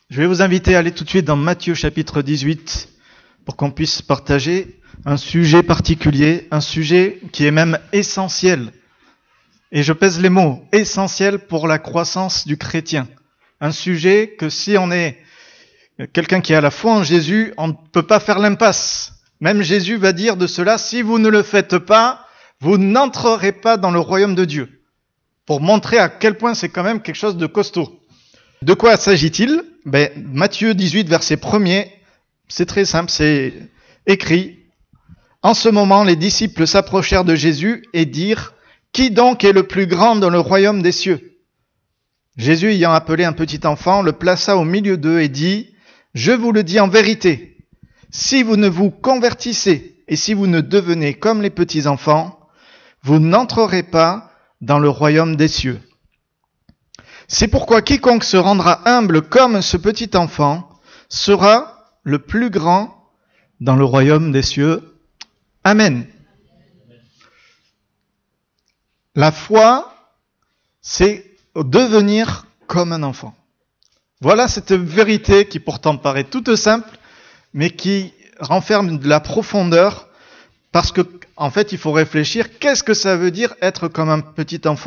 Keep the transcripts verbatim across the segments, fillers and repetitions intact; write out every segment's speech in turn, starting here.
Je vais vous inviter à aller tout de suite dans Matthieu chapitre dix-huit pour qu'on puisse partager un sujet particulier, un sujet qui est même essentiel. Et je pèse les mots, essentiel pour la croissance du chrétien. Un sujet que si on est quelqu'un qui a la foi en Jésus, on ne peut pas faire l'impasse. Même Jésus va dire de cela, si vous ne le faites pas, vous n'entrerez pas dans le royaume de Dieu. Pour montrer à quel point c'est quand même quelque chose de costaud. De quoi s'agit-il ? Ben, Matthieu dix-huit, verset premier, c'est très simple, c'est écrit. En ce moment, les disciples s'approchèrent de Jésus et dirent, « Qui donc est le plus grand dans le royaume des cieux ?» Jésus, ayant appelé un petit enfant, le plaça au milieu d'eux et dit, « Je vous le dis en vérité, si vous ne vous convertissez et si vous ne devenez comme les petits enfants, vous n'entrerez pas dans le royaume des cieux. C'est pourquoi quiconque se rendra humble comme ce petit enfant sera le plus grand dans le royaume des cieux. Amen. » La foi, c'est devenir comme un enfant. Voilà cette vérité qui pourtant paraît toute simple, mais qui renferme de la profondeur, parce que, en fait, il faut réfléchir, qu'est-ce que ça veut dire être comme un petit enfant ?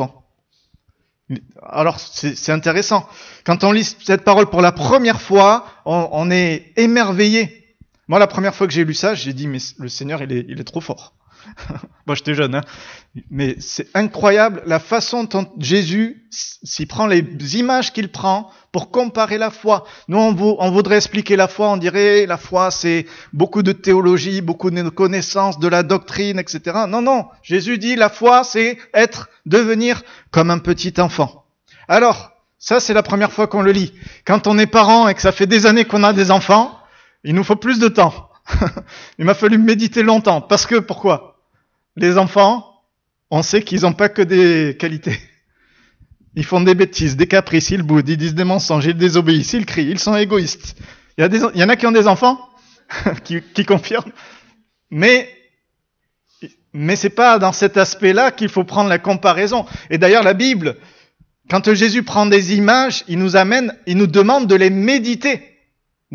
Alors, c'est, c'est intéressant. Quand on lit cette parole pour la première fois, on, on est émerveillé. Moi, la première fois que j'ai lu ça, j'ai dit, mais le Seigneur, il est, il est trop fort. Moi, j'étais jeune, hein. Mais c'est incroyable la façon dont Jésus s'y prend, les images qu'il prend pour comparer la foi. Nous, on, vous, on voudrait expliquer la foi, on dirait la foi, c'est beaucoup de théologie, beaucoup de connaissances, de la doctrine, et cetera. Non, non, Jésus dit la foi, c'est être, devenir comme un petit enfant. Alors, ça, c'est la première fois qu'on le lit. Quand on est parent et que ça fait des années qu'on a des enfants, il nous faut plus de temps. Il m'a fallu méditer longtemps. Parce que, pourquoi ? Les enfants, on sait qu'ils n'ont pas que des qualités. Ils font des bêtises, des caprices, ils boudent, ils disent des mensonges, ils désobéissent, ils crient, ils sont égoïstes. Il y a des, il y en a qui ont des enfants qui, qui confirment. Mais, mais c'est pas dans cet aspect-là qu'il faut prendre la comparaison. Et d'ailleurs, la Bible, quand Jésus prend des images, il nous amène, il nous demande de les méditer. D'accord ?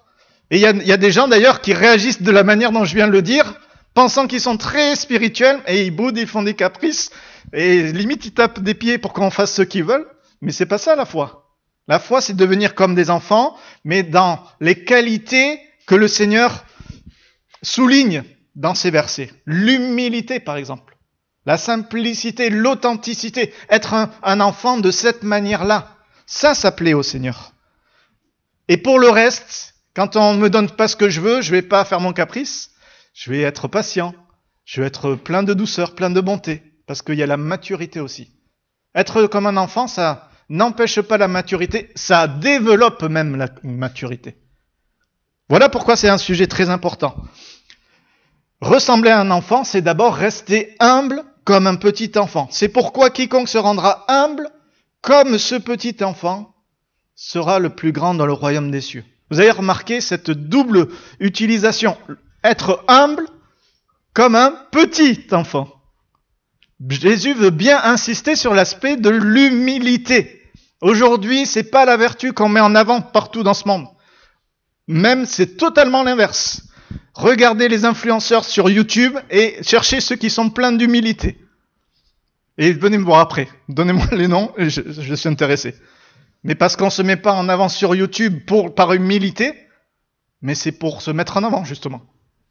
Et il y a, il y a des gens d'ailleurs qui réagissent de la manière dont je viens de le dire, pensant qu'ils sont très spirituels, et ils boudent, ils font des caprices, et limite ils tapent des pieds pour qu'on fasse ce qu'ils veulent, mais c'est pas ça la foi. La foi, c'est devenir comme des enfants, mais dans les qualités que le Seigneur souligne dans ces versets. L'humilité, par exemple. La simplicité, l'authenticité. Être un, un enfant de cette manière-là. Ça, ça plaît au Seigneur. Et pour le reste, quand on me donne pas ce que je veux, je vais pas faire mon caprice. Je vais être patient, je vais être plein de douceur, plein de bonté, parce qu'il y a la maturité aussi. Être comme un enfant, ça n'empêche pas la maturité, ça développe même la maturité. Voilà pourquoi c'est un sujet très important. Ressembler à un enfant, c'est d'abord rester humble comme un petit enfant. C'est pourquoi quiconque se rendra humble comme ce petit enfant sera le plus grand dans le royaume des cieux. Vous avez remarqué cette double utilisation. Être humble comme un petit enfant. Jésus veut bien insister sur l'aspect de l'humilité. Aujourd'hui, c'est pas la vertu qu'on met en avant partout dans ce monde. Même, c'est totalement l'inverse. Regardez les influenceurs sur YouTube et cherchez ceux qui sont pleins d'humilité. Et venez me voir après. Donnez-moi les noms et je, je suis intéressé. Mais parce qu'on se met pas en avant sur YouTube pour, par humilité, mais c'est pour se mettre en avant, justement.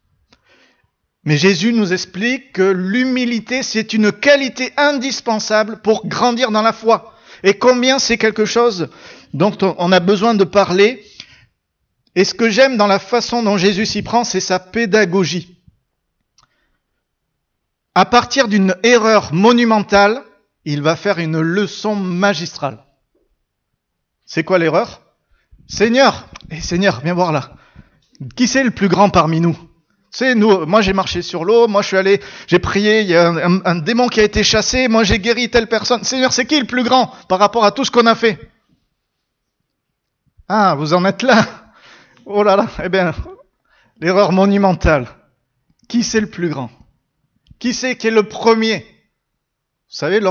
Mais Jésus nous explique que l'humilité, c'est une qualité indispensable pour grandir dans la foi. Et combien c'est quelque chose dont on a besoin de parler. Et ce que j'aime dans la façon dont Jésus s'y prend, c'est sa pédagogie. À partir d'une erreur monumentale, il va faire une leçon magistrale. C'est quoi l'erreur ? Seigneur, eh Seigneur, viens voir là. Qui c'est le plus grand parmi nous ? C'est nous, moi j'ai marché sur l'eau, moi je suis allé, j'ai prié, il y a un, un, un démon qui a été chassé, moi j'ai guéri telle personne. Seigneur, c'est qui le plus grand par rapport à tout ce qu'on a fait ? Ah, vous en êtes là ? Oh là là, eh bien, l'erreur monumentale. Qui c'est le plus grand ? Qui c'est qui est le premier ?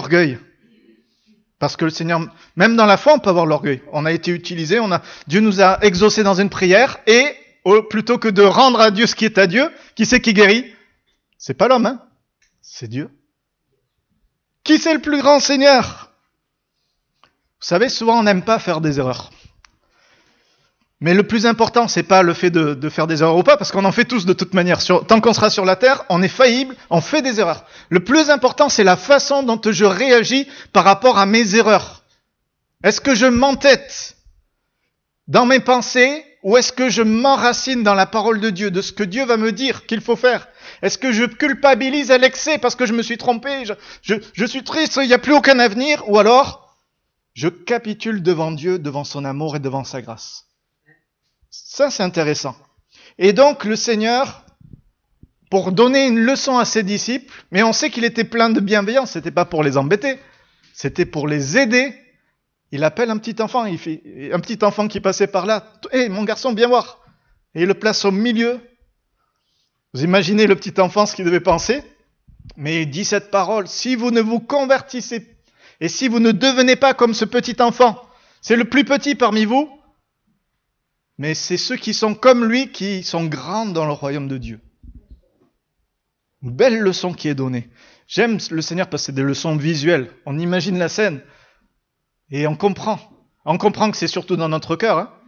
Vous savez, l'orgueil. Parce que le Seigneur, même dans la foi, on peut avoir l'orgueil. On a été utilisé, on a, Dieu nous a exaucé dans une prière, et oh, plutôt que de rendre à Dieu ce qui est à Dieu, qui c'est qui guérit? C'est pas l'homme, hein? C'est Dieu. Qui c'est le plus grand Seigneur? Vous savez, souvent on n'aime pas faire des erreurs. Mais le plus important, c'est pas le fait de, de faire des erreurs ou pas, parce qu'on en fait tous de toute manière. Sur, tant qu'on sera sur la terre, on est faillible, on fait des erreurs. Le plus important, c'est la façon dont je réagis par rapport à mes erreurs. Est-ce que je m'entête dans mes pensées, ou est-ce que je m'enracine dans la parole de Dieu, de ce que Dieu va me dire qu'il faut faire? Est-ce que je culpabilise à l'excès parce que je me suis trompé, je, je, je suis triste, il n'y a plus aucun avenir, ou alors je capitule devant Dieu, devant son amour et devant sa grâce? Ça, c'est intéressant. Et donc, le Seigneur, pour donner une leçon à ses disciples, mais on sait qu'il était plein de bienveillance, c'était pas pour les embêter, c'était pour les aider. Il appelle un petit enfant, il fait, un petit enfant qui passait par là. Hé, hey, mon garçon, viens voir. Et il le place au milieu. Vous imaginez le petit enfant ce qu'il devait penser? Mais il dit cette parole: si vous ne vous convertissez, et si vous ne devenez pas comme ce petit enfant, c'est le plus petit parmi vous, mais c'est ceux qui sont comme lui qui sont grands dans le royaume de Dieu. Une belle leçon qui est donnée. J'aime le Seigneur parce que c'est des leçons visuelles. On imagine la scène et on comprend. On comprend que c'est surtout dans notre cœur. Hein.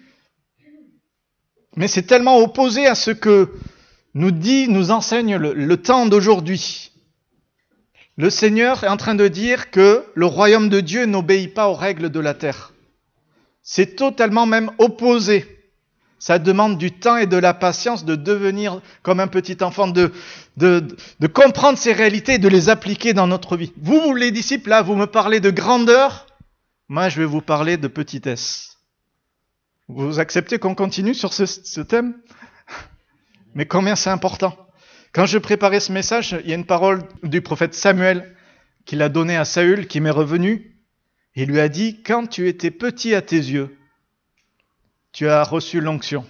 Mais c'est tellement opposé à ce que nous dit, nous enseigne le, le temps d'aujourd'hui. Le Seigneur est en train de dire que le royaume de Dieu n'obéit pas aux règles de la terre. C'est totalement même opposé. Ça demande du temps et de la patience de devenir comme un petit enfant, de, de, de comprendre ces réalités et de les appliquer dans notre vie. Vous, vous les disciples, là, vous me parlez de grandeur. Moi, je vais vous parler de petitesse. Vous acceptez qu'on continue sur ce, ce thème? Mais combien c'est important. Quand je préparais ce message, il y a une parole du prophète Samuel qu'il a donnée à Saül, qui m'est revenue. Il lui a dit: quand tu étais petit à tes yeux, tu as reçu l'onction.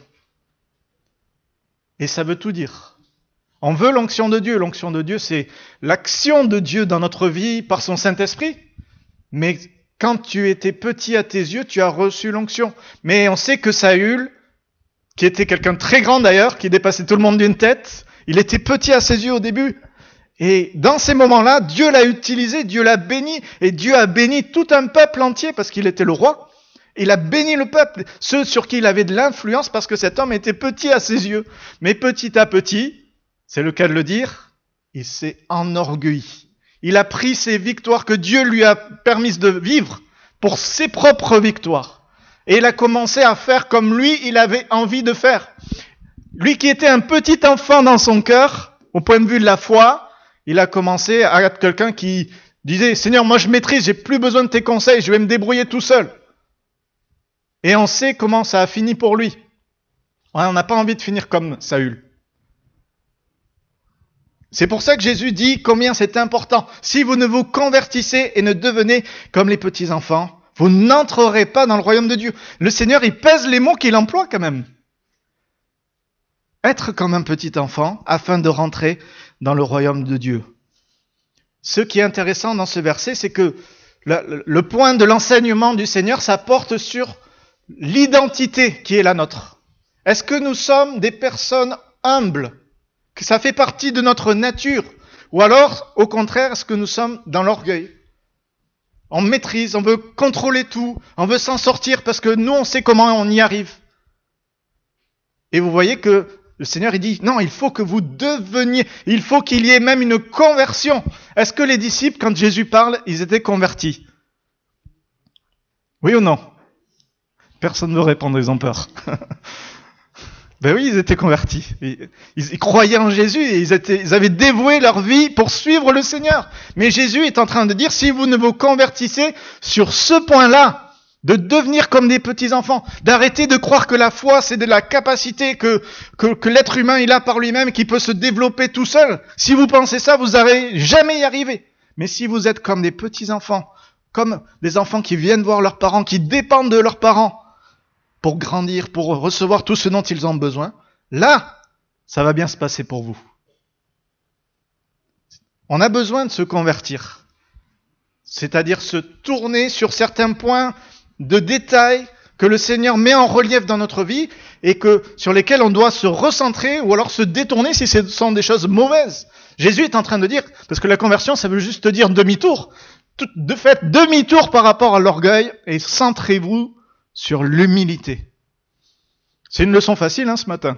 Et ça veut tout dire. On veut l'onction de Dieu. L'onction de Dieu, c'est l'action de Dieu dans notre vie par son Saint-Esprit. Mais quand tu étais petit à tes yeux, tu as reçu l'onction. Mais on sait que Saül, qui était quelqu'un de très grand d'ailleurs, qui dépassait tout le monde d'une tête, il était petit à ses yeux au début. Et dans ces moments-là, Dieu l'a utilisé, Dieu l'a béni, et Dieu a béni tout un peuple entier parce qu'il était le roi. Il a béni le peuple, ceux sur qui il avait de l'influence parce que cet homme était petit à ses yeux. Mais petit à petit, c'est le cas de le dire, il s'est enorgueilli. Il a pris ses victoires que Dieu lui a permises de vivre pour ses propres victoires. Et il a commencé à faire comme lui, il avait envie de faire. Lui qui était un petit enfant dans son cœur, au point de vue de la foi, il a commencé à être quelqu'un qui disait: Seigneur, moi je maîtrise, j'ai plus besoin de tes conseils, je vais me débrouiller tout seul. Et on sait comment ça a fini pour lui. On n'a pas envie de finir comme Saül. C'est pour ça que Jésus dit combien c'est important. Si vous ne vous convertissez et ne devenez comme les petits enfants, vous n'entrerez pas dans le royaume de Dieu. Le Seigneur, il pèse les mots qu'il emploie quand même. Être comme un petit enfant afin de rentrer dans le royaume de Dieu. Ce qui est intéressant dans ce verset, c'est que le, le point de l'enseignement du Seigneur, ça porte sur l'identité qui est la nôtre. Est-ce que nous sommes des personnes humbles, que ça fait partie de notre nature, ou alors, au contraire, est-ce que nous sommes dans l'orgueil? On maîtrise, on veut contrôler tout, on veut s'en sortir parce que nous, on sait comment on y arrive. Et vous voyez que le Seigneur, il dit, non, il faut que vous deveniez, il faut qu'il y ait même une conversion. Est-ce que les disciples, quand Jésus parle, ils étaient convertis? Oui ou non? Personne ne veut répondre, ils ont peur. Ben oui, ils étaient convertis. Ils, ils, ils croyaient en Jésus et ils, étaient, ils avaient dévoué leur vie pour suivre le Seigneur. Mais Jésus est en train de dire, si vous ne vous convertissez sur ce point-là, de devenir comme des petits-enfants, d'arrêter de croire que la foi, c'est de la capacité que, que, que l'être humain il a par lui-même, qui peut se développer tout seul. Si vous pensez ça, vous n'allez jamais y arriver. Mais si vous êtes comme des petits-enfants, comme des enfants qui viennent voir leurs parents, qui dépendent de leurs parents, pour grandir, pour recevoir tout ce dont ils ont besoin, là, ça va bien se passer pour vous. On a besoin de se convertir. c'est-à-dire se tourner sur certains points de détail que le Seigneur met en relief dans notre vie et que, sur lesquels on doit se recentrer ou alors se détourner si ce sont des choses mauvaises. Jésus est en train de dire, parce que la conversion, ça veut juste dire demi-tour. De fait, demi-tour par rapport à l'orgueil et centrez-vous sur l'humilité. C'est une leçon facile hein, ce matin.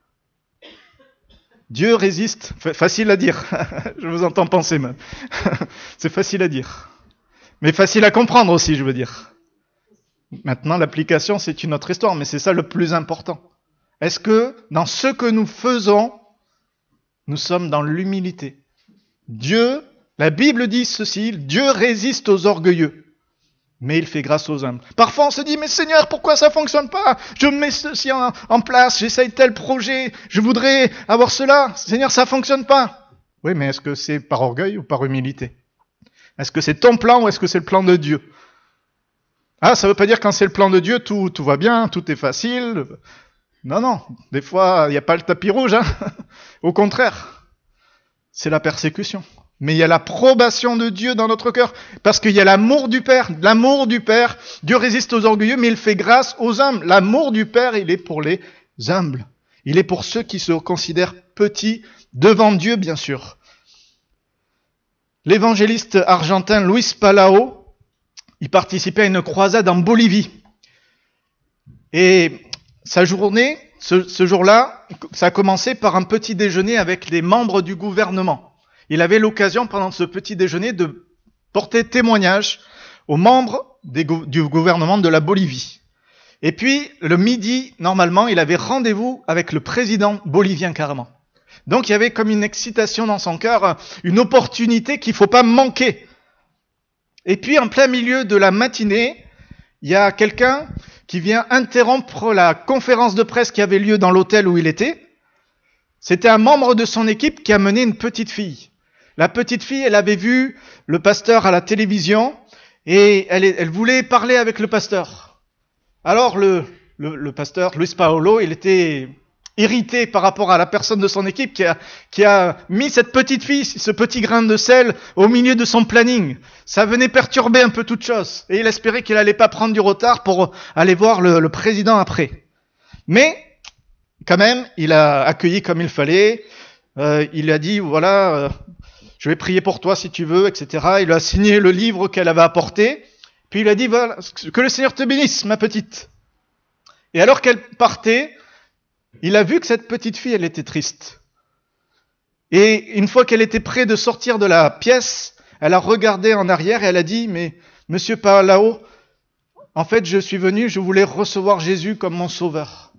Dieu résiste, facile à dire, je vous entends penser même. C'est facile à dire, mais facile à comprendre aussi, je veux dire. Maintenant, l'application, c'est une autre histoire, mais c'est ça le plus important. Est-ce que dans ce que nous faisons, nous sommes dans l'humilité? Dieu, la Bible dit ceci, Dieu résiste aux orgueilleux, mais il fait grâce aux humbles. Parfois on se dit, mais Seigneur, pourquoi ça fonctionne pas? Je mets ceci en, en place, j'essaye tel projet, je voudrais avoir cela. Seigneur, ça fonctionne pas. Oui, mais est-ce que c'est par orgueil ou par humilité? Est-ce que c'est ton plan ou est-ce que c'est le plan de Dieu? Ah, ça veut pas dire quand c'est le plan de Dieu, tout, tout va bien, tout est facile. Non, non, des fois, il n'y a pas le tapis rouge. Hein. Au contraire, c'est la persécution. Mais il y a l'approbation de Dieu dans notre cœur, parce qu'il y a l'amour du Père. L'amour du Père, Dieu résiste aux orgueilleux, mais il fait grâce aux humbles. L'amour du Père, il est pour les humbles. Il est pour ceux qui se considèrent petits devant Dieu, bien sûr. L'évangéliste argentin Luis Palau, il participait à une croisade en Bolivie. Et sa journée, ce, ce jour-là, ça a commencé par un petit déjeuner avec les membres du gouvernement. Il avait l'occasion pendant ce petit déjeuner de porter témoignage aux membres des, du gouvernement de la Bolivie. Et puis, le midi, normalement, il avait rendez-vous avec le président bolivien carrément. Donc, il y avait comme une excitation dans son cœur, une opportunité qu'il ne faut pas manquer. Et puis, en plein milieu de la matinée, il y a quelqu'un qui vient interrompre la conférence de presse qui avait lieu dans l'hôtel où il était. C'était un membre de son équipe qui a mené une petite fille. La petite fille, elle avait vu le pasteur à la télévision et elle, elle voulait parler avec le pasteur. Alors, le, le, le pasteur, Luis Paolo, il était irrité par rapport à la personne de son équipe qui a, qui a mis cette petite fille, ce petit grain de sel, au milieu de son planning. Ça venait perturber un peu toute chose. Et il espérait qu'il allait pas prendre du retard pour aller voir le, le président après. Mais, quand même, il a accueilli comme il fallait. Euh, il a dit, voilà, euh, je vais prier pour toi si tu veux, et cetera. Il a signé le livre qu'elle avait apporté. Puis il a dit, voilà, que le Seigneur te bénisse, ma petite. Et alors qu'elle partait, il a vu que cette petite fille, elle était triste. Et une fois qu'elle était près de sortir de la pièce, elle a regardé en arrière et elle a dit, mais Monsieur Palau, en fait, je suis venu, je voulais recevoir Jésus comme mon sauveur.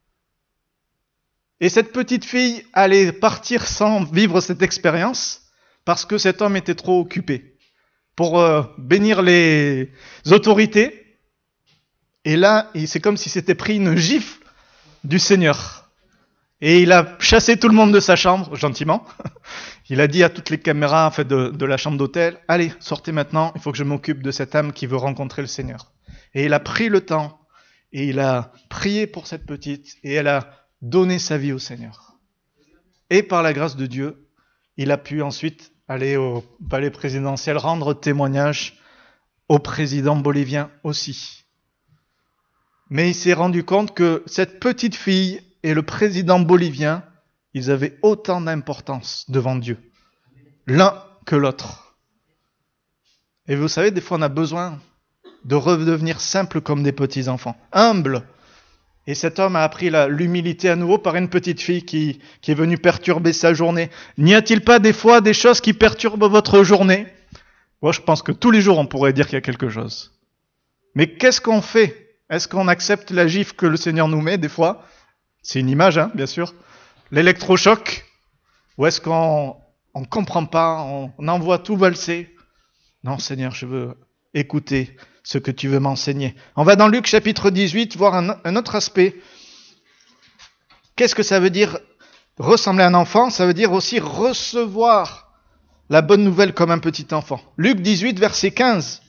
Et cette petite fille allait partir sans vivre cette expérience parce que cet homme était trop occupé pour euh, bénir les autorités. Et là, c'est comme si s'était pris une gifle du Seigneur. Et il a chassé tout le monde de sa chambre, gentiment. Il a dit à toutes les caméras en fait, de, de la chambre d'hôtel, « Allez, sortez maintenant, il faut que je m'occupe de cette âme qui veut rencontrer le Seigneur. » Et il a pris le temps, et il a prié pour cette petite, et elle a donné sa vie au Seigneur. Et par la grâce de Dieu, il a pu ensuite aller au palais présidentiel, rendre témoignage au président bolivien aussi. Mais il s'est rendu compte que cette petite fille et le président bolivien, ils avaient autant d'importance devant Dieu, l'un que l'autre. Et vous savez, des fois on a besoin de redevenir simples comme des petits enfants, humbles. Et cet homme a appris la, l'humilité à nouveau par une petite fille qui, qui est venue perturber sa journée. N'y a-t-il pas des fois des choses qui perturbent votre journée? Moi, je pense que tous les jours on pourrait dire qu'il y a quelque chose. Mais qu'est-ce qu'on fait? Est-ce qu'on accepte la gifle que le Seigneur nous met des fois? C'est une image, hein, bien sûr. L'électrochoc. Ou est-ce qu'on ne comprend pas, on, on envoie tout valser? Non, Seigneur, je veux écouter ce que tu veux m'enseigner. On va dans Luc chapitre dix-huit voir un, un autre aspect. Qu'est-ce que ça veut dire ressembler à un enfant? Ça veut dire aussi recevoir la bonne nouvelle comme un petit enfant. Luc dix-huit, verset quinze.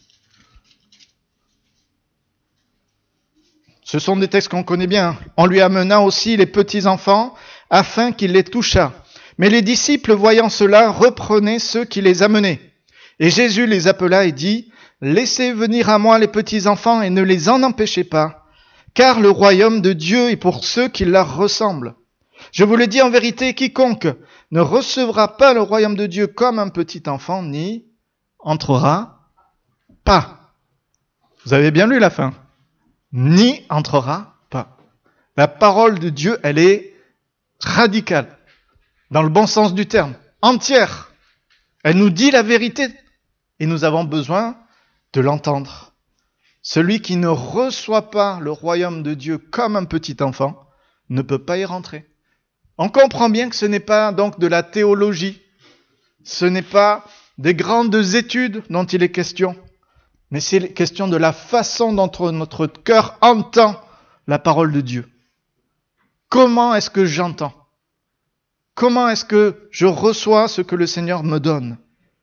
Ce sont des textes qu'on connaît bien. On lui amena aussi les petits-enfants afin qu'il les touchât. Mais les disciples, voyant cela, reprenaient ceux qui les amenaient. Et Jésus les appela et dit, « Laissez venir à moi les petits enfants et ne les en empêchez pas, car le royaume de Dieu est pour ceux qui leur ressemblent. Je vous le dis en vérité, quiconque ne recevra pas le royaume de Dieu comme un petit enfant, n'y entrera pas. » Vous avez bien lu la fin. N'y entrera pas. La parole de Dieu, elle est radicale, dans le bon sens du terme, entière. Elle nous dit la vérité et nous avons besoin de l'entendre. Celui qui ne reçoit pas le royaume de Dieu comme un petit enfant ne peut pas y rentrer. On comprend bien que ce n'est pas donc de la théologie, ce n'est pas des grandes études dont il est question, mais c'est question de la façon dont notre cœur entend la parole de Dieu. Comment est-ce que j'entends ? Comment est-ce que je reçois ce que le Seigneur me donne ?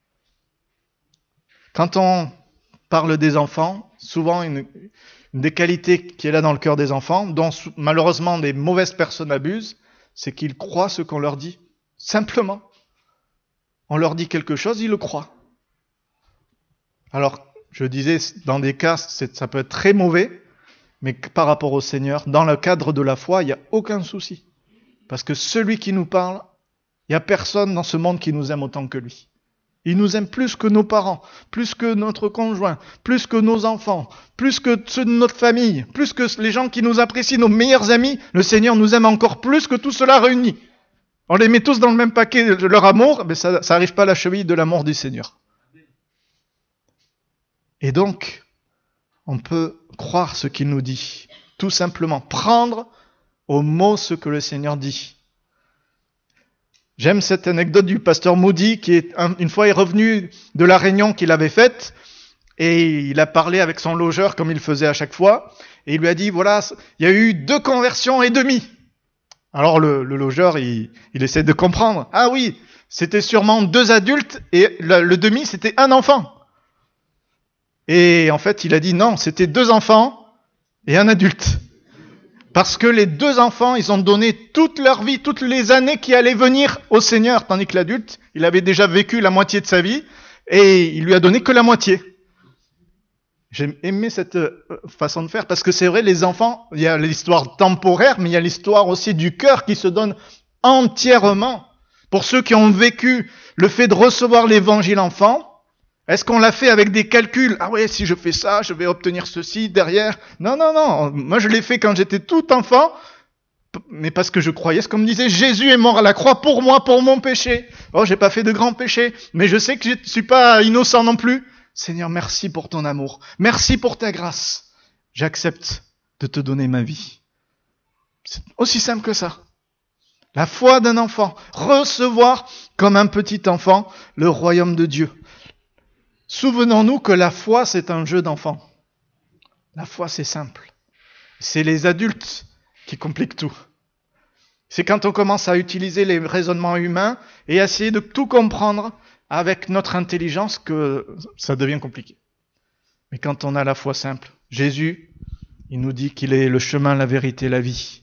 Quand on parle des enfants, souvent une, une des qualités qui est là dans le cœur des enfants, dont malheureusement des mauvaises personnes abusent, c'est qu'ils croient ce qu'on leur dit. Simplement. On leur dit quelque chose, ils le croient. Alors, je disais, dans des cas, ça peut être très mauvais, mais par rapport au Seigneur, dans le cadre de la foi, il n'y a aucun souci. Parce que celui qui nous parle, il n'y a personne dans ce monde qui nous aime autant que lui. Il nous aime plus que nos parents, plus que notre conjoint, plus que nos enfants, plus que ceux de notre famille, plus que les gens qui nous apprécient, nos meilleurs amis. Le Seigneur nous aime encore plus que tout cela réuni. On les met tous dans le même paquet de leur amour, mais ça n'arrive pas à la cheville de l'amour du Seigneur. Et donc, on peut croire ce qu'il nous dit. Tout simplement, prendre au mot ce que le Seigneur dit. J'aime cette anecdote du pasteur Moody qui est un, une fois est revenu de la réunion qu'il avait faite et il a parlé avec son logeur comme il faisait à chaque fois et il lui a dit voilà, il y a eu deux conversions et demie. Alors le, le logeur il, il essaie de comprendre. Ah oui, c'était sûrement deux adultes et le, le demi c'était un enfant. Et en fait il a dit non, c'était deux enfants et un adulte. Parce que les deux enfants, ils ont donné toute leur vie, toutes les années qui allaient venir au Seigneur, tandis que l'adulte, il avait déjà vécu la moitié de sa vie, et il lui a donné que la moitié. J'ai aimé cette façon de faire, parce que c'est vrai, les enfants, il y a l'histoire temporaire, mais il y a l'histoire aussi du cœur qui se donne entièrement. Pour ceux qui ont vécu le fait de recevoir l'évangile enfant, est-ce qu'on l'a fait avec des calculs ? Ah ouais, si je fais ça, je vais obtenir ceci derrière. Non, non, non. Moi, je l'ai fait quand j'étais tout enfant, mais parce que je croyais ce qu'on me disait. Jésus est mort à la croix pour moi, pour mon péché. Oh, j'ai pas fait de grands péchés, mais je sais que je ne suis pas innocent non plus. Seigneur, merci pour ton amour. Merci pour ta grâce. J'accepte de te donner ma vie. C'est aussi simple que ça. La foi d'un enfant. Recevoir comme un petit enfant le royaume de Dieu. Souvenons-nous que la foi, c'est un jeu d'enfant. La foi, c'est simple. C'est les adultes qui compliquent tout. C'est quand on commence à utiliser les raisonnements humains et à essayer de tout comprendre avec notre intelligence que ça devient compliqué. Mais quand on a la foi simple, Jésus, il nous dit qu'il est le chemin, la vérité, la vie.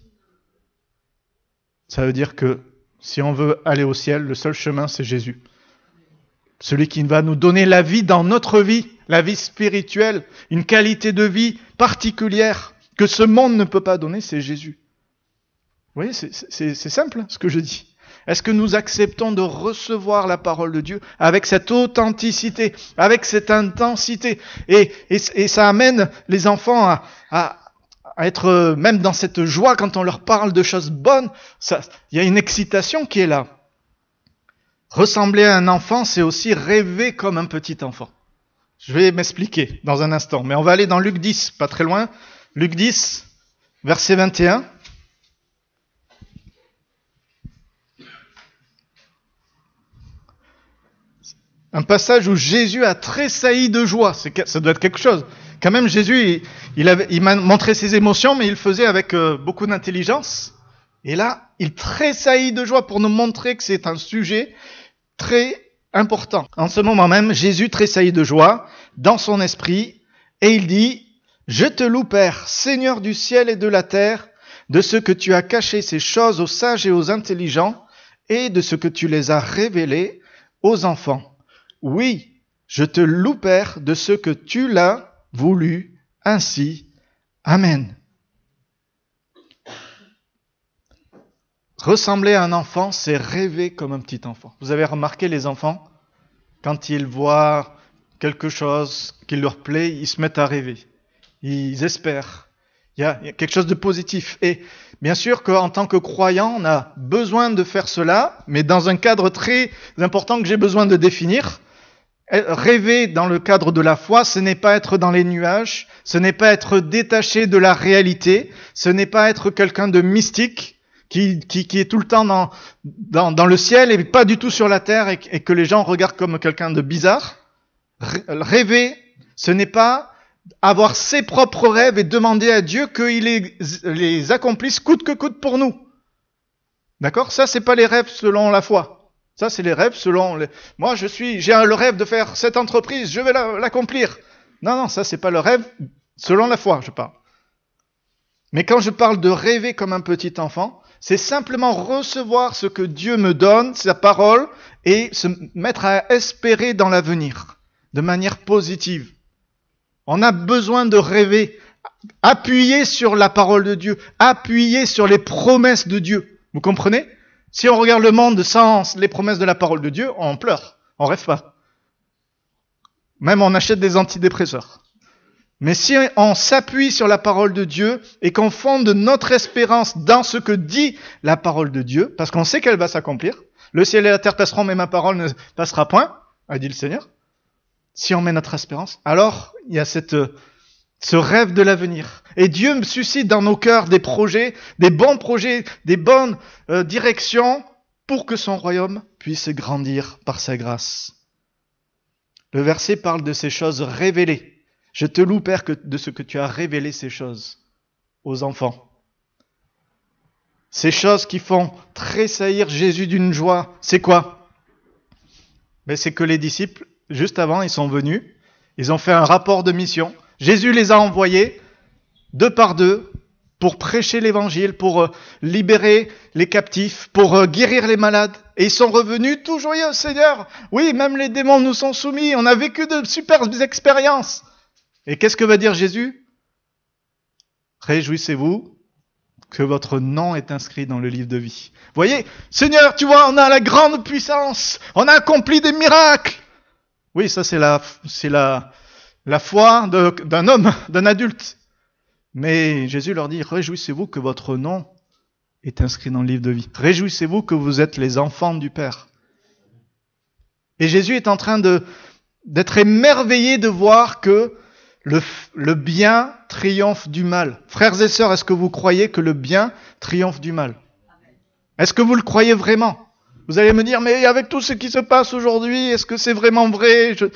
Ça veut dire que si on veut aller au ciel, le seul chemin, c'est Jésus. Celui qui va nous donner la vie dans notre vie, la vie spirituelle, une qualité de vie particulière que ce monde ne peut pas donner, c'est Jésus. Vous voyez, c'est, c'est, c'est simple ce que je dis. Est-ce que nous acceptons de recevoir la parole de Dieu avec cette authenticité, avec cette intensité ? Et, et, et ça amène les enfants à, à, à être même dans cette joie quand on leur parle de choses bonnes. Ça, il y a une excitation qui est là. Ressembler à un enfant, c'est aussi rêver comme un petit enfant. Je vais m'expliquer dans un instant, mais on va aller dans Luc dix, pas très loin. Luc dix, verset vingt et un. Un passage où Jésus a tressailli de joie. C'est, ça doit être quelque chose. Quand même, Jésus, il, il, avait, il m'a montré ses émotions, mais il le faisait avec euh, beaucoup d'intelligence. Et là, il tressaillit de joie pour nous montrer que c'est un sujet très important. En ce moment même, Jésus tressaillit de joie dans son esprit et il dit « Je te loue, Père, Seigneur du ciel et de la terre, de ce que tu as caché ces choses aux sages et aux intelligents et de ce que tu les as révélées aux enfants. Oui, Je te loue, Père, de ce que tu l'as voulu ainsi. Amen. Ressembler à un enfant, c'est rêver comme un petit enfant. Vous avez remarqué les enfants, quand ils voient quelque chose qui leur plaît, ils se mettent à rêver. Ils espèrent. Il y a, il y a quelque chose de positif. Et bien sûr qu'en tant que croyant, on a besoin de faire cela, mais dans un cadre très important que j'ai besoin de définir. Rêver dans le cadre de la foi, ce n'est pas être dans les nuages, ce n'est pas être détaché de la réalité, ce n'est pas être quelqu'un de mystique qui, qui, qui est tout le temps dans, dans, dans le ciel et pas du tout sur la terre et, et que les gens regardent comme quelqu'un de bizarre. Rêver, ce n'est pas avoir ses propres rêves et demander à Dieu qu'il les, les accomplisse coûte que coûte pour nous. D'accord ? Ça, c'est pas les rêves selon la foi. Ça, c'est les rêves selon les... Moi, je suis, j'ai le rêve de faire cette entreprise, je vais l'accomplir. Non, non, ça, c'est pas le rêve selon la foi, je parle. Mais quand je parle de rêver comme un petit enfant, c'est simplement recevoir ce que Dieu me donne, sa parole, et se mettre à espérer dans l'avenir, de manière positive. On a besoin de rêver, appuyer sur la parole de Dieu, appuyer sur les promesses de Dieu. Vous comprenez ? Si on regarde le monde sans les promesses de la parole de Dieu, on pleure, on rêve pas. Même on achète des antidépresseurs. Mais si on s'appuie sur la parole de Dieu et qu'on fonde notre espérance dans ce que dit la parole de Dieu, parce qu'on sait qu'elle va s'accomplir, le ciel et la terre passeront, mais ma parole ne passera point, a dit le Seigneur. Si on met notre espérance, alors il y a cette, ce rêve de l'avenir. Et Dieu me suscite dans nos cœurs des projets, des bons projets, des bonnes euh, directions pour que son royaume puisse grandir par sa grâce. Le verset parle de ces choses révélées. Je te loue, Père, que de ce que tu as révélé ces choses aux enfants. Ces choses qui font tressaillir Jésus d'une joie, c'est quoi ? Ben, c'est que les disciples, juste avant, ils sont venus, ils ont fait un rapport de mission. Jésus les a envoyés deux par deux pour prêcher l'évangile, pour euh, libérer les captifs, pour euh, guérir les malades. Et ils sont revenus tout joyeux, Seigneur. Oui, même les démons nous sont soumis. On a vécu de superbes expériences. Et qu'est-ce que va dire Jésus ? Réjouissez-vous que votre nom est inscrit dans le livre de vie. Vous voyez, Seigneur, tu vois, on a la grande puissance. On a accompli des miracles. Oui, ça c'est la, c'est la, la foi de, d'un homme, d'un adulte. Mais Jésus leur dit, réjouissez-vous que votre nom est inscrit dans le livre de vie. Réjouissez-vous que vous êtes les enfants du Père. Et Jésus est en train de, d'être émerveillé de voir que le, le bien triomphe du mal. Frères et sœurs, est-ce que vous croyez que le bien triomphe du mal ? Est-ce que vous le croyez vraiment ? Vous allez me dire, mais avec tout ce qui se passe aujourd'hui, est-ce que c'est vraiment vrai ? Je...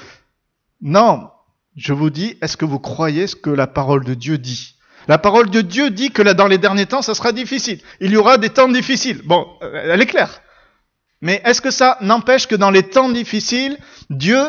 Non, je vous dis, est-ce que vous croyez ce que la parole de Dieu dit ? La parole de Dieu dit que là, dans les derniers temps, ça sera difficile. Il y aura des temps difficiles. Bon, elle est claire. Mais est-ce que ça n'empêche que dans les temps difficiles, Dieu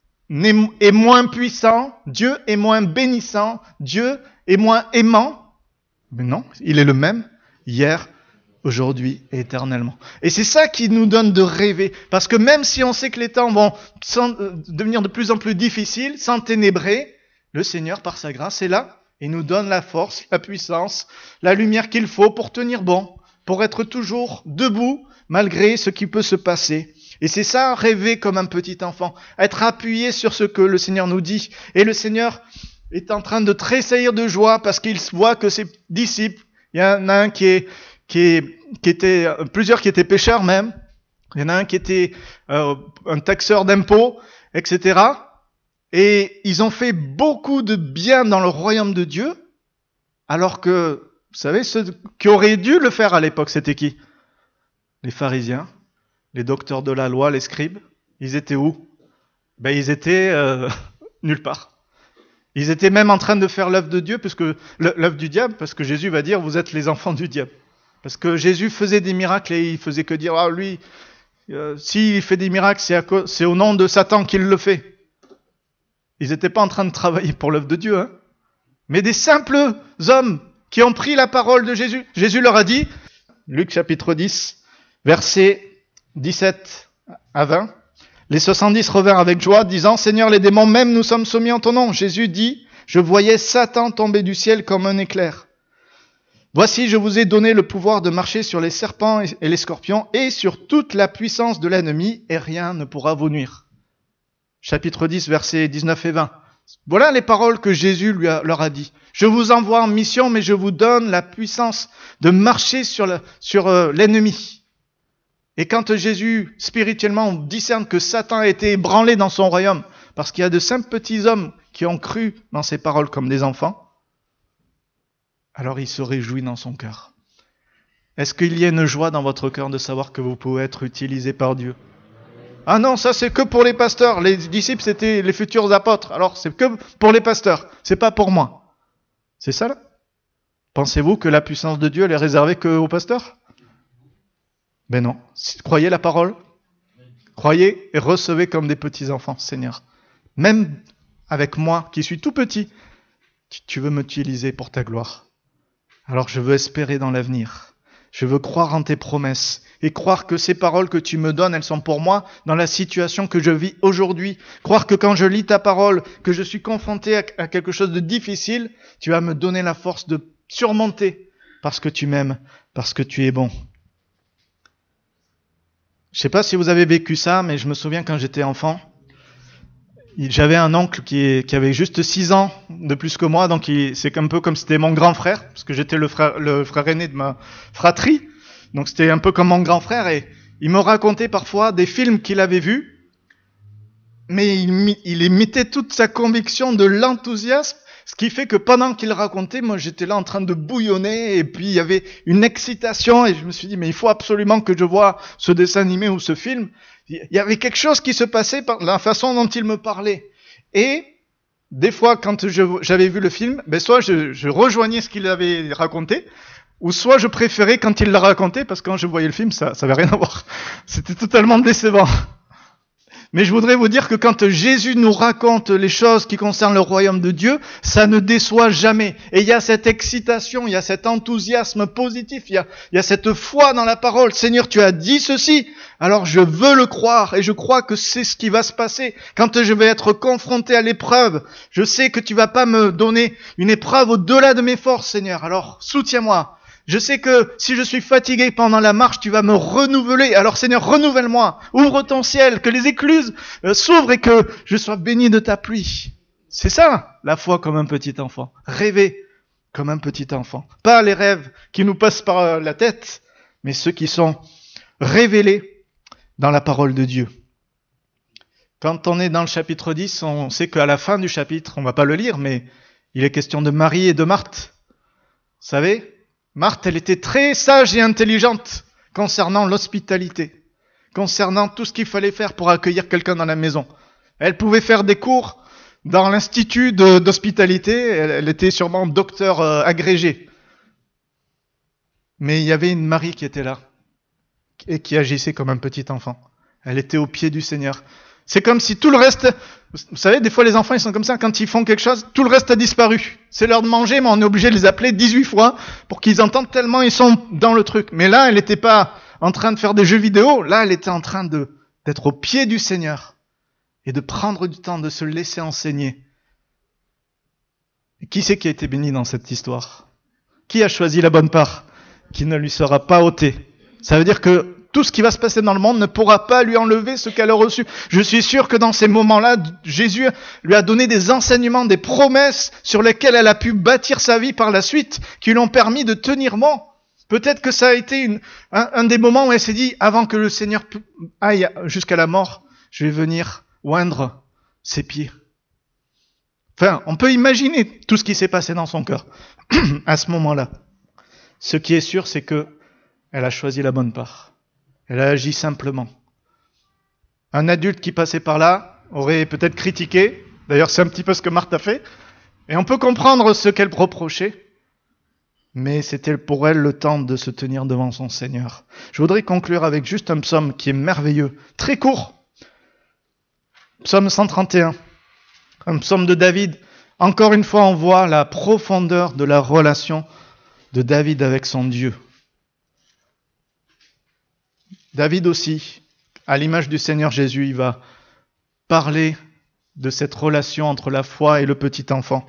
est moins puissant, Dieu est moins bénissant, Dieu est moins aimant ? Mais non, il est le même hier, aujourd'hui et éternellement. Et c'est ça qui nous donne de rêver. Parce que même si on sait que les temps vont devenir de plus en plus difficiles, s'enténébrer, le Seigneur, par sa grâce, est là. Il nous donne la force, la puissance, la lumière qu'il faut pour tenir bon, pour être toujours debout malgré ce qui peut se passer. Et c'est ça, rêver comme un petit enfant, être appuyé sur ce que le Seigneur nous dit. Et le Seigneur est en train de tressaillir de joie parce qu'il voit que ses disciples, il y en a un qui est, qui est, qui était, plusieurs qui étaient pécheurs même, il y en a un qui était euh, un taxeur d'impôts, et cetera. Et ils ont fait beaucoup de bien dans le royaume de Dieu, alors que, vous savez, ceux qui auraient dû le faire à l'époque, c'était qui ? Les pharisiens, les docteurs de la loi, les scribes. Ils étaient où ? Ben, ils étaient euh, nulle part. Ils étaient même en train de faire l'œuvre de Dieu, parce que l'œuvre du diable, parce que Jésus va dire, vous êtes les enfants du diable. Parce que Jésus faisait des miracles et il faisait que dire, ah lui, euh, s'il fait des miracles, c'est, à cause, c'est au nom de Satan qu'il le fait. Ils n'étaient pas en train de travailler pour l'œuvre de Dieu, hein. Mais des simples hommes qui ont pris la parole de Jésus. Jésus leur a dit, Luc chapitre dix, versets dix-sept à vingt, Les soixante-dix revinrent avec joie, disant, « Seigneur, les démons même nous sommes soumis en ton nom. » Jésus dit, « Je voyais Satan tomber du ciel comme un éclair. Voici, je vous ai donné le pouvoir de marcher sur les serpents et les scorpions et sur toute la puissance de l'ennemi, et rien ne pourra vous nuire. » Chapitre dix, versets dix-neuf et vingt. Voilà les paroles que Jésus lui a, leur a dit. « Je vous envoie en mission, mais je vous donne la puissance de marcher sur, la, sur euh, l'ennemi. » Et quand Jésus, spirituellement, discerne que Satan a été ébranlé dans son royaume, parce qu'il y a de simples petits hommes qui ont cru dans ses paroles comme des enfants, alors il se réjouit dans son cœur. Est-ce qu'il y a une joie dans votre cœur de savoir que vous pouvez être utilisé par Dieu ? Ah non, ça c'est que pour les pasteurs. Les disciples, c'était les futurs apôtres. Alors c'est que pour les pasteurs, c'est pas pour moi. C'est ça là ? Pensez-vous que la puissance de Dieu elle est réservée qu'aux pasteurs ? Ben non. Croyez la parole. Croyez et recevez comme des petits enfants, Seigneur. Même avec moi, qui suis tout petit, tu veux m'utiliser pour ta gloire. Alors je veux espérer dans l'avenir. Je veux croire en tes promesses et croire que ces paroles que tu me donnes, elles sont pour moi dans la situation que je vis aujourd'hui. Croire que quand je lis ta parole, que je suis confronté à quelque chose de difficile, tu vas me donner la force de surmonter parce que tu m'aimes, parce que tu es bon. Je ne sais pas si vous avez vécu ça, mais je me souviens quand j'étais enfant, j'avais un oncle qui, qui avait juste six ans de plus que moi, donc il, c'est un peu comme si c'était mon grand frère, parce que j'étais le frère, le frère aîné de ma fratrie, donc c'était un peu comme mon grand frère, et il me racontait parfois des films qu'il avait vus, mais il, il émettait toute sa conviction de l'enthousiasme, ce qui fait que pendant qu'il racontait, moi j'étais là en train de bouillonner, et puis il y avait une excitation, et je me suis dit, mais il faut absolument que je voie ce dessin animé ou ce film. Il y avait quelque chose qui se passait par la façon dont il me parlait. Et des fois, quand je, j'avais vu le film, ben soit je, je rejoignais ce qu'il avait raconté, ou soit je préférais quand il le racontait, parce que quand je voyais le film, ça n'avait rien à voir. C'était totalement décevant. Mais je voudrais vous dire que quand Jésus nous raconte les choses qui concernent le royaume de Dieu, ça ne déçoit jamais. Et il y a cette excitation, il y a cet enthousiasme positif, il y a, il y a cette foi dans la parole. Seigneur, tu as dit ceci, alors je veux le croire et je crois que c'est ce qui va se passer. Quand je vais être confronté à l'épreuve, je sais que tu vas pas me donner une épreuve au-delà de mes forces, Seigneur. Alors soutiens-moi. Je sais que si je suis fatigué pendant la marche, tu vas me renouveler. Alors Seigneur, renouvelle-moi. Ouvre ton ciel, que les écluses euh, s'ouvrent et que je sois béni de ta pluie. C'est ça, la foi comme un petit enfant. Rêver comme un petit enfant. Pas les rêves qui nous passent par la tête, mais ceux qui sont révélés dans la parole de Dieu. Quand on est dans le chapitre dix, on sait qu'à la fin du chapitre, on va pas le lire, mais il est question de Marie et de Marthe. Vous savez ? Marthe, elle était très sage et intelligente concernant l'hospitalité, concernant tout ce qu'il fallait faire pour accueillir quelqu'un dans la maison. Elle pouvait faire des cours dans l'institut de, d'hospitalité, elle, elle était sûrement docteur euh, agrégé. Mais il y avait une Marie qui était là et qui agissait comme un petit enfant. Elle était au pied du Seigneur. C'est comme si tout le reste, vous savez, des fois les enfants ils sont comme ça, quand ils font quelque chose, tout le reste a disparu. C'est l'heure de manger, mais on est obligé de les appeler dix-huit fois pour qu'ils entendent tellement ils sont dans le truc. Mais là, elle n'était pas en train de faire des jeux vidéo, là elle était en train de, d'être au pied du Seigneur et de prendre du temps, de se laisser enseigner. Et qui c'est qui a été béni dans cette histoire ? Qui a choisi la bonne part qui ne lui sera pas ôtée ? Ça veut dire que tout ce qui va se passer dans le monde ne pourra pas lui enlever ce qu'elle a reçu. Je suis sûr que dans ces moments-là, Jésus lui a donné des enseignements, des promesses sur lesquelles elle a pu bâtir sa vie par la suite, qui lui ont permis de tenir bon. Peut-être que ça a été une, un, un des moments où elle s'est dit, avant que le Seigneur aille jusqu'à la mort, je vais venir oindre ses pieds. Enfin, on peut imaginer tout ce qui s'est passé dans son cœur à ce moment-là. Ce qui est sûr, c'est que elle a choisi la bonne part. Elle a agi simplement. Un adulte qui passait par là aurait peut-être critiqué. D'ailleurs, c'est un petit peu ce que Marthe a fait. Et on peut comprendre ce qu'elle reprochait. Mais c'était pour elle le temps de se tenir devant son Seigneur. Je voudrais conclure avec juste un psaume qui est merveilleux, très court. Psaume cent trente et un. Un psaume de David. Encore une fois, on voit la profondeur de la relation de David avec son Dieu. David aussi, à l'image du Seigneur Jésus, il va parler de cette relation entre la foi et le petit enfant.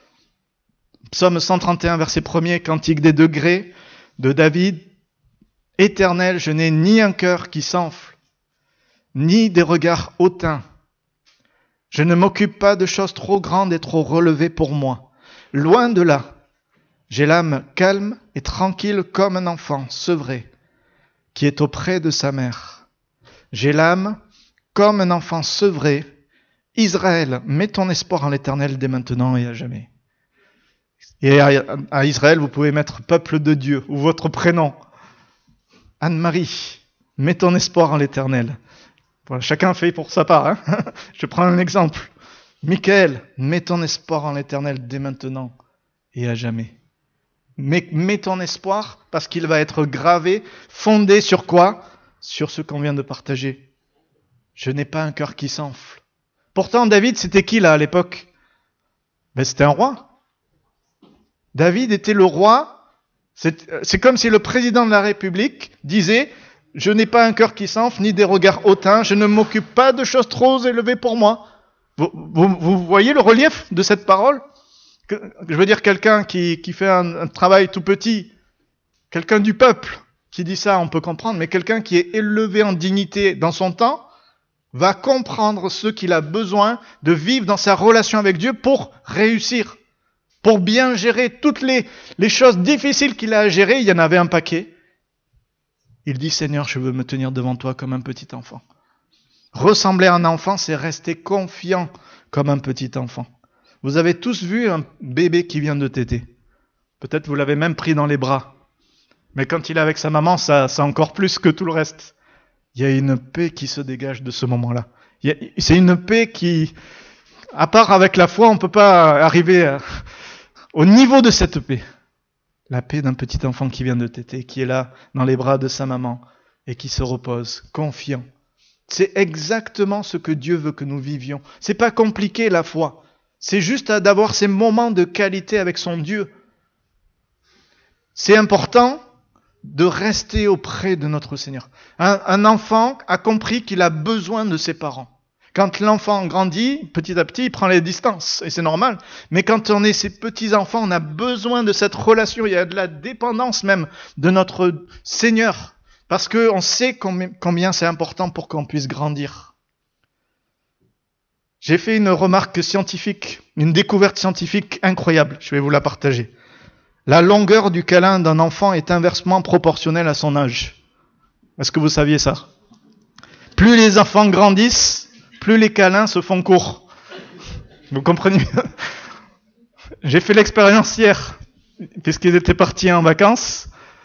Psaume cent trente et un, verset premier, Cantique des degrés de David. Éternel, je n'ai ni un cœur qui s'enfle, ni des regards hautains. Je ne m'occupe pas de choses trop grandes et trop relevées pour moi. Loin de là, j'ai l'âme calme et tranquille comme un enfant sevré qui est auprès de sa mère. J'ai l'âme comme un enfant sevré. Israël, mets ton espoir en l'Éternel dès maintenant et à jamais. Et à, à Israël, vous pouvez mettre peuple de Dieu ou votre prénom. Anne-Marie, mets ton espoir en l'Éternel. Voilà, chacun fait pour sa part. Hein. Je prends un exemple. Michael, mets ton espoir en l'Éternel dès maintenant et à jamais. Mets, mets ton espoir parce qu'il va être gravé, fondé sur quoi ? Sur ce qu'on vient de partager. Je n'ai pas un cœur qui s'enfle. Pourtant, David, c'était qui là à l'époque ? Ben, c'était un roi. David était le roi. C'est, c'est comme si le président de la République disait « Je n'ai pas un cœur qui s'enfle, ni des regards hautains, je ne m'occupe pas de choses trop élevées pour moi. » Vous, vous, vous voyez le relief de cette parole ? Que, je veux dire, quelqu'un qui, qui fait un, un travail tout petit, quelqu'un du peuple qui dit ça, on peut comprendre, mais quelqu'un qui est élevé en dignité dans son temps, va comprendre ce qu'il a besoin de vivre dans sa relation avec Dieu pour réussir, pour bien gérer toutes les, les choses difficiles qu'il a à gérer. Il y en avait un paquet. Il dit, Seigneur, je veux me tenir devant toi comme un petit enfant. Ressembler à un enfant, c'est rester confiant comme un petit enfant. Vous avez tous vu un bébé qui vient de téter. Peut-être vous l'avez même pris dans les bras. Mais quand il est avec sa maman, ça, c'est encore plus que tout le reste. Il y a une paix qui se dégage de ce moment-là. Il y a, c'est une paix qui, à part avec la foi, on ne peut pas arriver à, au niveau de cette paix. La paix d'un petit enfant qui vient de téter, qui est là dans les bras de sa maman et qui se repose, confiant. C'est exactement ce que Dieu veut que nous vivions. C'est pas compliqué la foi. C'est juste d'avoir ces moments de qualité avec son Dieu. C'est important de rester auprès de notre Seigneur. Un, un enfant a compris qu'il a besoin de ses parents. Quand l'enfant grandit, petit à petit, il prend les distances, et c'est normal. Mais quand on est ses petits-enfants, on a besoin de cette relation. Il y a de la dépendance même de notre Seigneur, parce qu'on sait combien, combien c'est important pour qu'on puisse grandir. J'ai fait une remarque scientifique, une découverte scientifique incroyable. Je vais vous la partager. La longueur du câlin d'un enfant est inversement proportionnelle à son âge. Est-ce que vous saviez ça ? Plus les enfants grandissent, plus les câlins se font courts. Vous comprenez ? J'ai fait l'expérience hier, puisqu'ils étaient partis en vacances,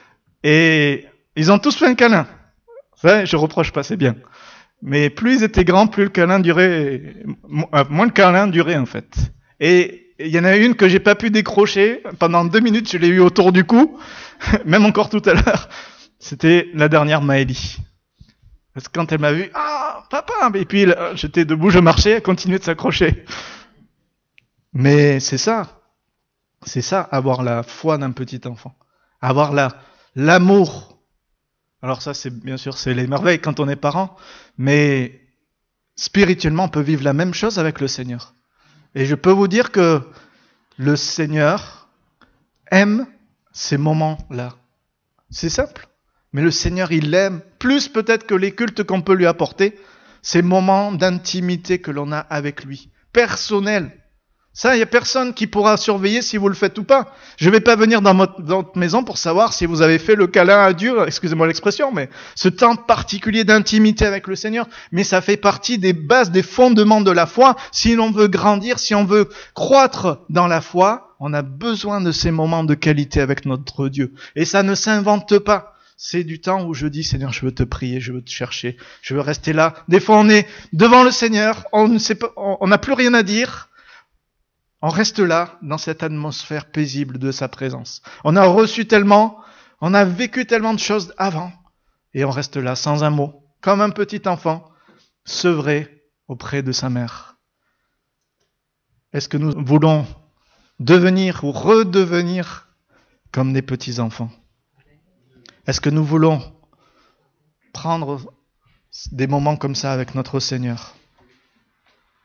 et ils ont tous fait un câlin. Ça, je reproche pas, c'est bien. Mais plus ils étaient grands, plus le câlin durait, moins le câlin durait en fait. Et il y en a une que j'ai pas pu décrocher. Pendant deux minutes, je l'ai eu autour du cou. Même encore tout à l'heure. C'était la dernière Maëlie. Parce que quand elle m'a vu, ah, papa! Et puis, j'étais debout, je marchais, elle continuait de s'accrocher. Mais c'est ça. C'est ça, avoir la foi d'un petit enfant. Avoir la, l'amour. Alors ça, c'est, bien sûr, c'est les merveilles quand on est parent. Mais, spirituellement, on peut vivre la même chose avec le Seigneur. Et je peux vous dire que le Seigneur aime ces moments-là. C'est simple. Mais le Seigneur, il aime plus peut-être que les cultes qu'on peut lui apporter, ces moments d'intimité que l'on a avec lui. Personnel. Ça, il n'y a personne qui pourra surveiller si vous le faites ou pas. Je ne vais pas venir dans votre, dans votre maison pour savoir si vous avez fait le câlin à Dieu, excusez-moi l'expression, mais ce temps particulier d'intimité avec le Seigneur, mais ça fait partie des bases, des fondements de la foi. Si l'on veut grandir, si on veut croître dans la foi, on a besoin de ces moments de qualité avec notre Dieu. Et ça ne s'invente pas. C'est du temps où je dis, Seigneur, je veux te prier, je veux te chercher, je veux rester là. Des fois, on est devant le Seigneur, on ne sait pas, on n'a plus rien à dire. On reste là, dans cette atmosphère paisible de sa présence. On a reçu tellement, on a vécu tellement de choses avant, et on reste là, sans un mot, comme un petit enfant, sevré auprès de sa mère. Est-ce que nous voulons devenir ou redevenir comme des petits enfants ? Est-ce que nous voulons prendre des moments comme ça avec notre Seigneur ?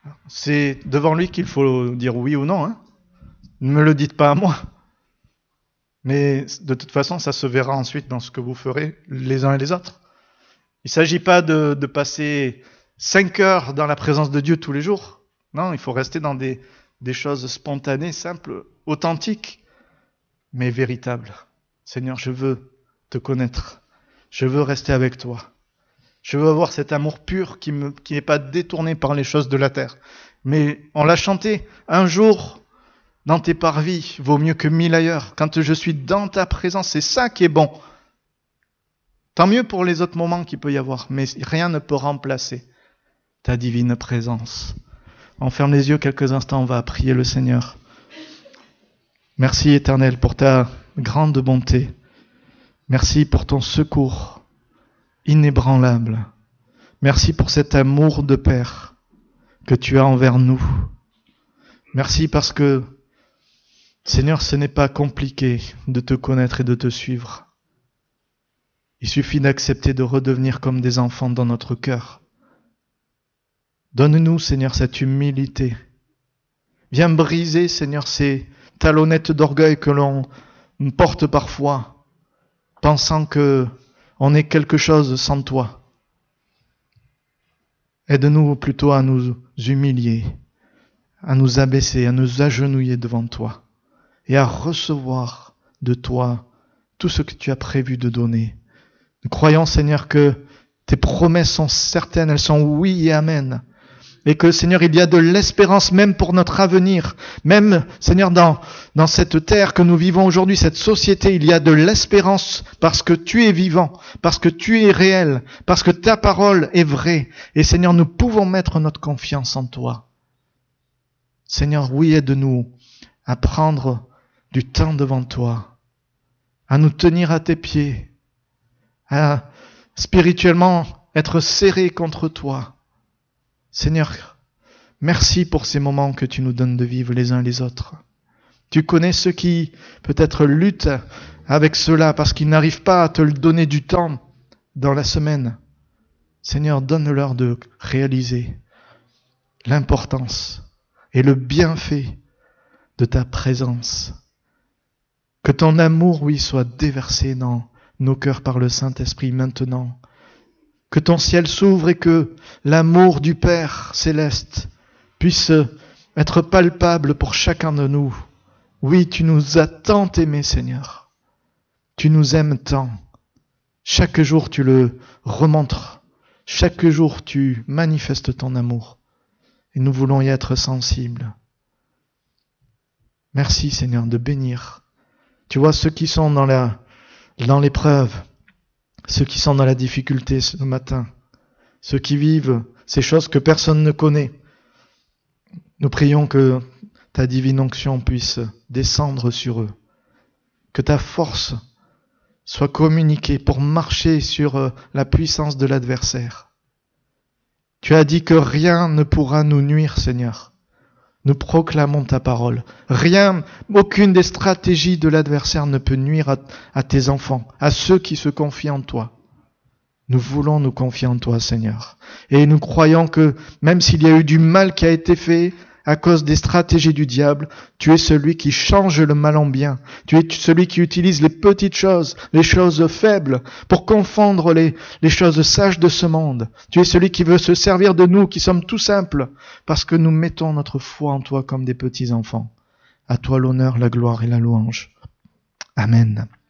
C'est devant lui qu'il faut dire oui ou non. Hein. Ne me le dites pas à moi. Mais de toute façon, ça se verra ensuite dans ce que vous ferez les uns et les autres. Il ne s'agit pas de, de passer cinq heures dans la présence de Dieu tous les jours. Non, il faut rester dans des, des choses spontanées, simples, authentiques, mais véritables. Seigneur, je veux te connaître. Je veux rester avec toi. Je veux avoir cet amour pur qui me, qui n'est pas détourné par les choses de la terre. Mais on l'a chanté, un jour dans tes parvis vaut mieux que mille ailleurs. Quand je suis dans ta présence, c'est ça qui est bon. Tant mieux pour les autres moments qu'il peut y avoir, mais rien ne peut remplacer ta divine présence. On ferme les yeux quelques instants, on va prier le Seigneur. Merci Éternel pour ta grande bonté. Merci pour ton secours inébranlable. Merci pour cet amour de Père que tu as envers nous. Merci parce que, Seigneur, ce n'est pas compliqué de te connaître et de te suivre. Il suffit d'accepter de redevenir comme des enfants dans notre cœur. Donne-nous, Seigneur, cette humilité. Viens briser, Seigneur, ces talonnettes d'orgueil que l'on porte parfois, pensant que on est quelque chose sans toi. Aide-nous plutôt à nous humilier, à nous abaisser, à nous agenouiller devant toi et à recevoir de toi tout ce que tu as prévu de donner. Nous croyons, Seigneur, que tes promesses sont certaines, elles sont oui et amen. Et que, Seigneur, il y a de l'espérance même pour notre avenir. Même, Seigneur, dans, dans cette terre que nous vivons aujourd'hui, cette société, il y a de l'espérance parce que tu es vivant, parce que tu es réel, parce que ta parole est vraie. Et Seigneur, nous pouvons mettre notre confiance en toi. Seigneur, oui, aide-nous à prendre du temps devant toi, à nous tenir à tes pieds, à spirituellement être serrés contre toi. Seigneur, merci pour ces moments que tu nous donnes de vivre les uns les autres. Tu connais ceux qui peut-être luttent avec cela parce qu'ils n'arrivent pas à te donner du temps dans la semaine. Seigneur, donne-leur de réaliser l'importance et le bienfait de ta présence. Que ton amour, oui, soit déversé dans nos cœurs par le Saint-Esprit maintenant. Que ton ciel s'ouvre et que l'amour du Père céleste puisse être palpable pour chacun de nous. Oui, tu nous as tant aimés, Seigneur. Tu nous aimes tant. Chaque jour, tu le remontres. Chaque jour, tu manifestes ton amour. Et nous voulons y être sensibles. Merci, Seigneur, de bénir. Tu vois, ceux qui sont dans la, dans l'épreuve, ceux qui sont dans la difficulté ce matin, ceux qui vivent ces choses que personne ne connaît, nous prions que ta divine onction puisse descendre sur eux, que ta force soit communiquée pour marcher sur la puissance de l'adversaire. Tu as dit que rien ne pourra nous nuire, Seigneur. Nous proclamons ta parole. Rien, aucune des stratégies de l'adversaire ne peut nuire à, à tes enfants, à ceux qui se confient en toi. Nous voulons nous confier en toi, Seigneur. Et nous croyons que même s'il y a eu du mal qui a été fait à cause des stratégies du diable, tu es celui qui change le mal en bien. Tu es celui qui utilise les petites choses, les choses faibles, pour confondre les, les choses sages de ce monde. Tu es celui qui veut se servir de nous, qui sommes tout simples, parce que nous mettons notre foi en toi comme des petits enfants. À toi l'honneur, la gloire et la louange. Amen.